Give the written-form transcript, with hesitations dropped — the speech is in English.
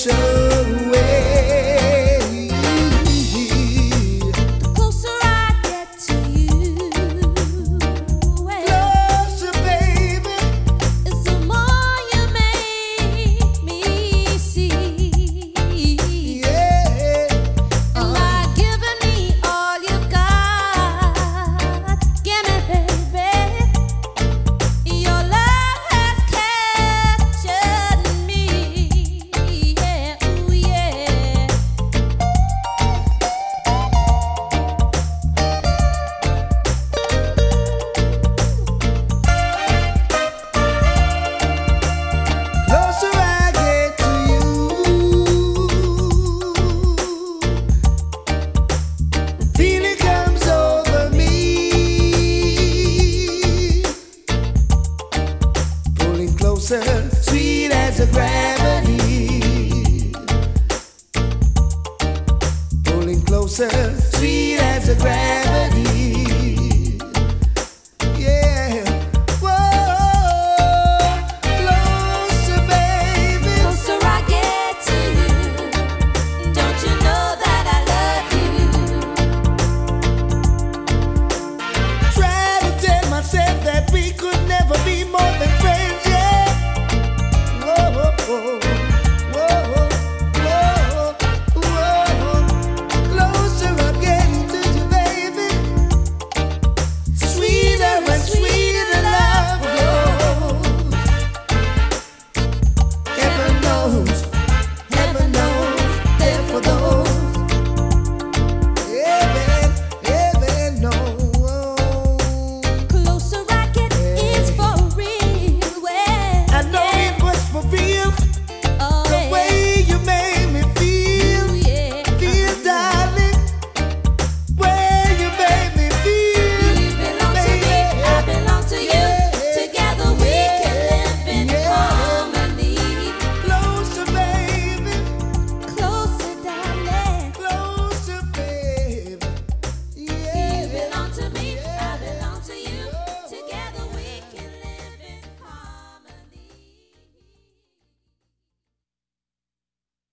special way. The closer I get to you, closer, baby, is the more you make me see. Yeah, and like giving me all you've got, give me, baby, your love has captured me. Yeah, ooh, yeah. Closer I get to you, the feeling comes over me, pulling closer, sweet as a gravity, pulling closer.